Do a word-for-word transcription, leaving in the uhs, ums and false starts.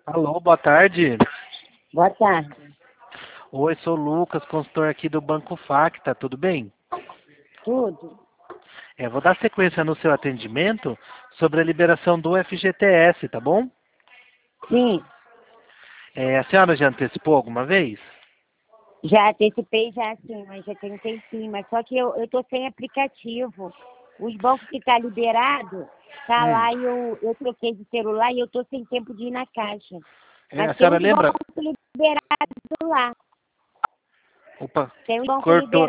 Alô, boa tarde. Boa tarde. Oi, sou o Lucas, consultor aqui do Banco Facta, tudo bem? Tudo? É, vou dar sequência no seu atendimento sobre a liberação do F G T S, tá bom? Sim, É, a senhora já antecipou alguma vez? já antecipei já sim, mas já tem um tempinho, mas só que eu, eu tô sem aplicativo. Os bancos que tá liberado, tá Hum. lá e eu, eu troquei de celular e eu tô sem tempo de ir na caixa. É, Mas a tem senhora uns lembra? bancos liberados lá. Opa, Tem uns bancos cortou. liberados.